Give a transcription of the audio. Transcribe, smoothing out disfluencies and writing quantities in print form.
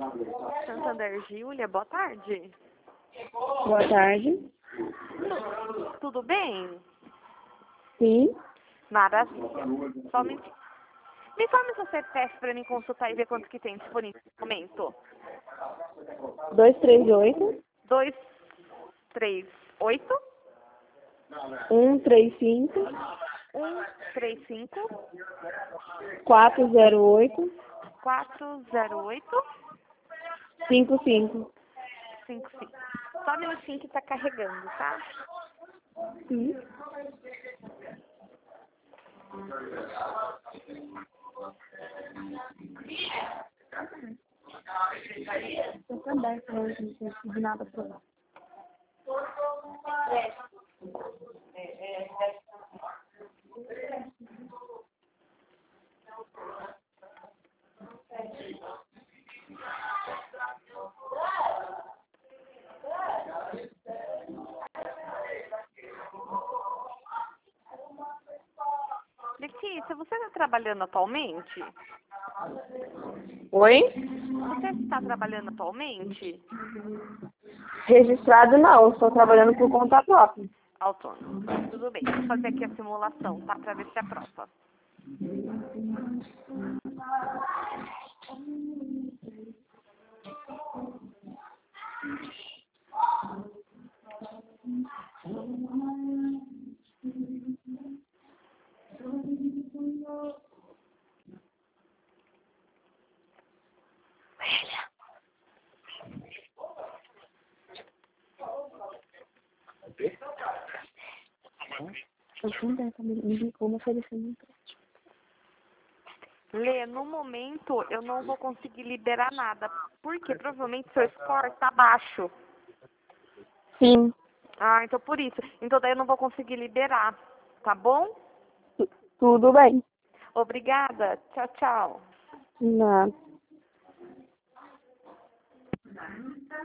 Santander, Júlia, boa tarde. Boa tarde. Tudo bem? Sim. Maravilha. Só um minutinho. Me fala seu CPF para mim consultar e ver quanto que tem disponível no momento. 238 238 135 135 408 408 55. 55. Só um minutinho que tá carregando, tá? Sim. Eu também, não entendi nada por lá. Letícia, você está trabalhando atualmente? Oi? Você está trabalhando atualmente? Registrado não, estou trabalhando por conta própria. Autônomo. Tudo bem. Vou fazer aqui a simulação, tá? Para ver se aprova. Lê, no momento eu não vou conseguir liberar nada, porque provavelmente seu score está baixo. Sim. Ah, então por isso. Então daí eu não vou conseguir liberar, tá bom? Tudo bem. Obrigada. Tchau, tchau. Não.